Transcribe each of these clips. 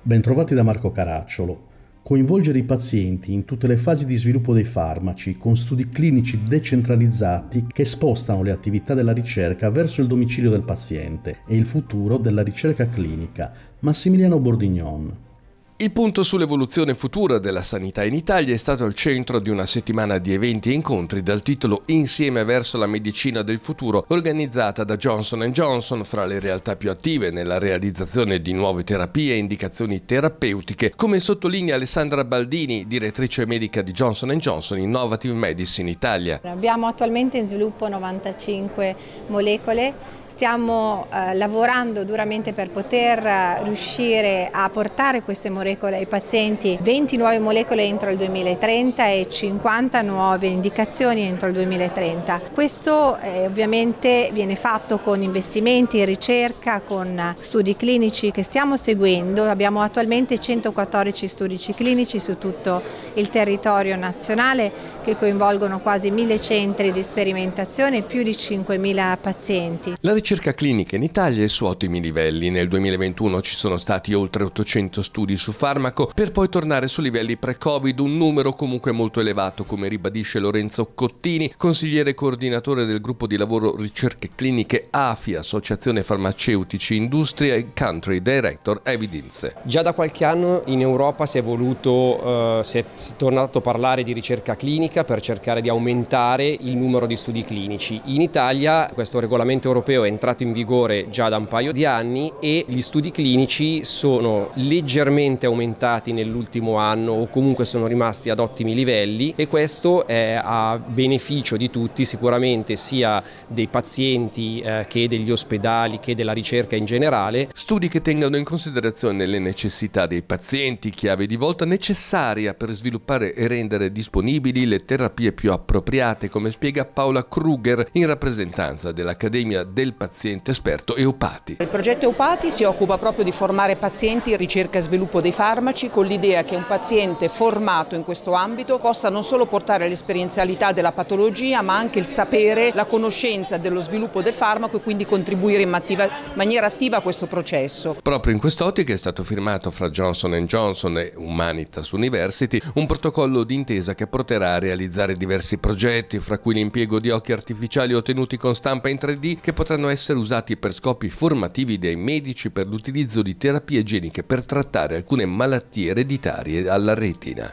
Bentrovati da Marco Caracciolo. Coinvolgere i pazienti in tutte le fasi di sviluppo dei farmaci con studi clinici decentralizzati che spostano le attività della ricerca verso il domicilio del paziente e il futuro della ricerca clinica. Massimiliano Bordignon. Il punto sull'evoluzione futura della sanità in Italia è stato al centro di una settimana di eventi e incontri dal titolo Insieme verso la medicina del futuro, organizzata da Johnson & Johnson fra le realtà più attive nella realizzazione di nuove terapie e indicazioni terapeutiche, come sottolinea Alessandra Baldini, direttrice medica di Johnson & Johnson Innovative Medicine Italia. Abbiamo attualmente in sviluppo 95 molecole. Stiamo lavorando duramente per poter riuscire a portare queste molecole ai pazienti, 20 nuove molecole entro il 2030 e 50 nuove indicazioni entro il 2030. Questo ovviamente viene fatto con investimenti in ricerca, con studi clinici che stiamo seguendo. Abbiamo attualmente 114 studi clinici su tutto il territorio nazionale che coinvolgono quasi 1000 centri di sperimentazione e più di 5.000 pazienti. La ricerca clinica in Italia è su ottimi livelli. Nel 2021 ci sono stati oltre 800 studi su farmaco, per poi tornare su livelli pre-Covid, un numero comunque molto elevato, come ribadisce Lorenzo Cottini, consigliere coordinatore del gruppo di lavoro ricerche cliniche AFI, Associazione Farmaceutici Industria, e Country Director Evidence. Già da qualche anno in Europa si è tornato a parlare di ricerca clinica per cercare di aumentare il numero di studi clinici. In Italia questo regolamento europeo è entrato in vigore già da un paio di anni e gli studi clinici sono leggermente aumentati nell'ultimo anno o comunque sono rimasti ad ottimi livelli, e questo è a beneficio di tutti, sicuramente sia dei pazienti che degli ospedali che della ricerca in generale. Studi che tengano in considerazione le necessità dei pazienti, chiave di volta necessaria per sviluppare e rendere disponibili le terapie più appropriate, come spiega Paola Kruger in rappresentanza dell'Accademia del Paziente Esperto EUPATI. Il progetto EUPATI si occupa proprio di formare pazienti in ricerca e sviluppo dei farmaci, con l'idea che un paziente formato in questo ambito possa non solo portare l'esperienzialità della patologia, ma anche il sapere, la conoscenza dello sviluppo del farmaco e quindi contribuire in maniera attiva a questo processo. Proprio in quest'ottica è stato firmato fra Johnson & Johnson e Humanitas University un protocollo d'intesa che porterà a realizzare diversi progetti, fra cui l'impiego di occhi artificiali ottenuti con stampa in 3D che potranno essere usati per scopi formativi dai medici per l'utilizzo di terapie geniche per trattare alcune malattie ereditarie alla retina.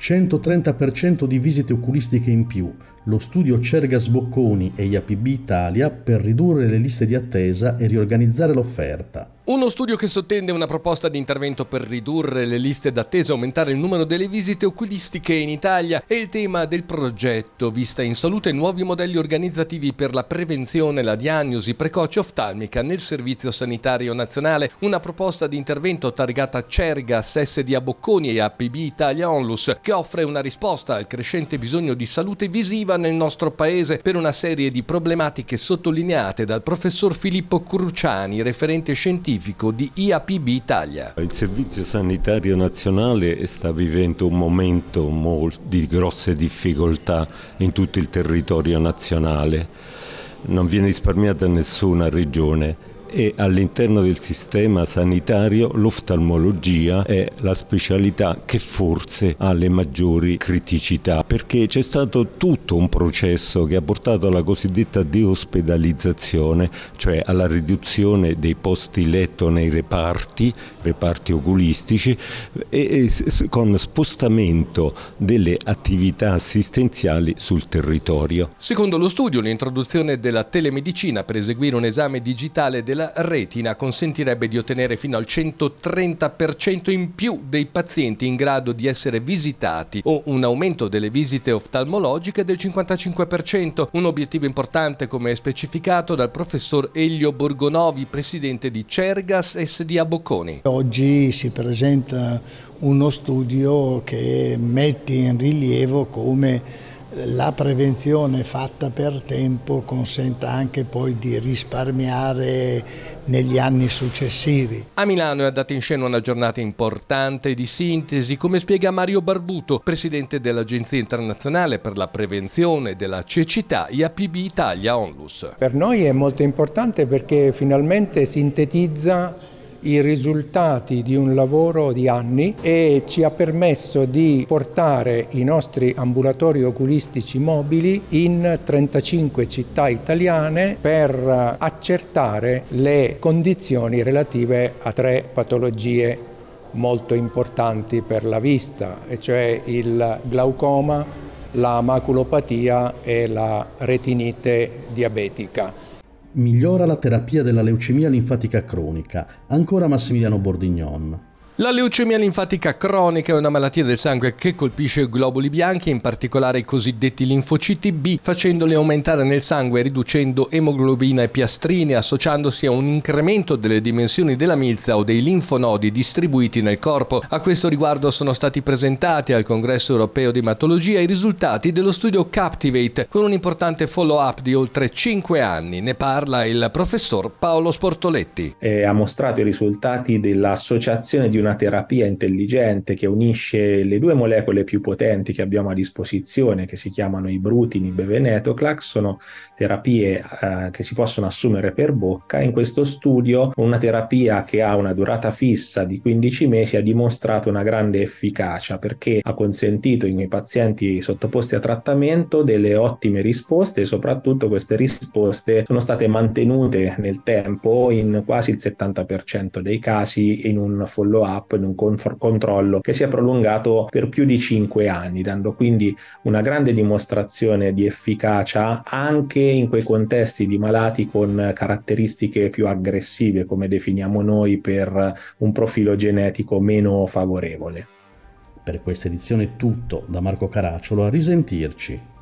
130% di visite oculistiche in più. Lo studio Cergas Bocconi e IAPB Italia per ridurre le liste di attesa e riorganizzare l'offerta. Uno studio che sottende una proposta di intervento per ridurre le liste d'attesa e aumentare il numero delle visite oculistiche in Italia è il tema del progetto Vista in Salute, nuovi modelli organizzativi per la prevenzione e la diagnosi precoce oftalmica nel Servizio Sanitario Nazionale. Una proposta di intervento targata Cergas SDA Bocconi e IAPB Italia Onlus, che offre una risposta al crescente bisogno di salute visiva nel nostro paese per una serie di problematiche sottolineate dal professor Filippo Cruciani, referente scientifico di IAPB Italia. Il Servizio Sanitario Nazionale sta vivendo un momento di grosse difficoltà in tutto il territorio nazionale. Non viene risparmiata nessuna regione e all'interno del sistema sanitario l'oftalmologia è la specialità che forse ha le maggiori criticità, perché c'è stato tutto un processo che ha portato alla cosiddetta deospedalizzazione, cioè alla riduzione dei posti letto nei reparti oculistici, e con spostamento delle attività assistenziali sul territorio. Secondo lo studio, l'introduzione della telemedicina per eseguire un esame digitale della retina consentirebbe di ottenere fino al 130% in più dei pazienti in grado di essere visitati, o un aumento delle visite oftalmologiche del 55%, un obiettivo importante come specificato dal professor Elio Borgonovi, presidente di Cergas SDA Bocconi. Oggi si presenta uno studio che mette in rilievo come la prevenzione fatta per tempo consenta anche poi di risparmiare negli anni successivi. A Milano è andata in scena una giornata importante di sintesi, come spiega Mario Barbuto, presidente dell'Agenzia Internazionale per la Prevenzione della Cecità IAPB Italia Onlus. Per noi è molto importante perché finalmente sintetizza i risultati di un lavoro di anni e ci ha permesso di portare i nostri ambulatori oculistici mobili in 35 città italiane per accertare le condizioni relative a 3 patologie molto importanti per la vista, e cioè il glaucoma, la maculopatia e la retinite diabetica. Migliora la terapia della leucemia linfatica cronica. Ancora Massimiliano Bordignon. La leucemia linfatica cronica è una malattia del sangue che colpisce i globuli bianchi, in particolare i cosiddetti linfociti B, facendoli aumentare nel sangue, riducendo emoglobina e piastrine, associandosi a un incremento delle dimensioni della milza o dei linfonodi distribuiti nel corpo. A questo riguardo sono stati presentati al Congresso Europeo di Ematologia i risultati dello studio Captivate, con un importante follow-up di oltre 5 anni. Ne parla il professor Paolo Sportoletti. Ha mostrato i risultati dell'associazione di una terapia intelligente che unisce le 2 molecole più potenti che abbiamo a disposizione, che si chiamano ibrutinib e venetoclax. Sono terapie che si possono assumere per bocca. In questo studio una terapia che ha una durata fissa di 15 mesi ha dimostrato una grande efficacia, perché ha consentito ai pazienti sottoposti a trattamento delle ottime risposte, e soprattutto queste risposte sono state mantenute nel tempo in quasi il 70% dei casi, in un follow-up, in un controllo che si è prolungato per più di 5 anni, dando quindi una grande dimostrazione di efficacia anche in quei contesti di malati con caratteristiche più aggressive, come definiamo noi, per un profilo genetico meno favorevole. Per questa edizione è tutto. Da Marco Caracciolo, a risentirci.